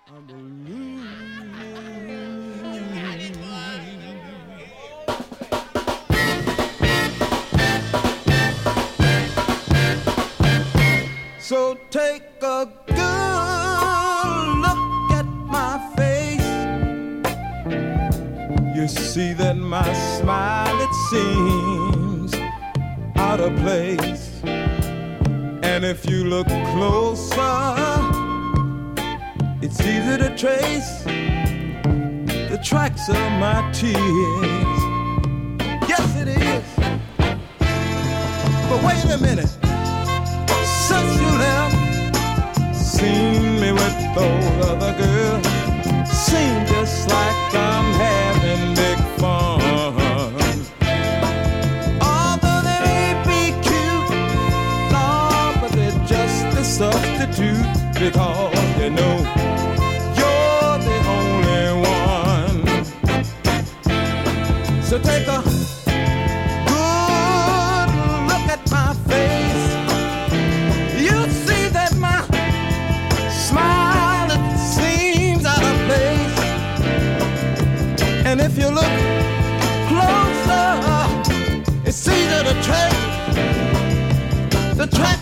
So take a good look at my face. You see that my smile, it seems out of place. And if you look closer, it's easy to trace the tracks of my tears. Yes, it is. But wait a minute. Since you left, seen me with those other girls, seem just like I'm having big fun. Although they may be cute, no, but they're just a substitute, because you know you're the only one. So take a good look at my face. You see that my smile, it seems out of place. And if you look closer, it's easy to trace the track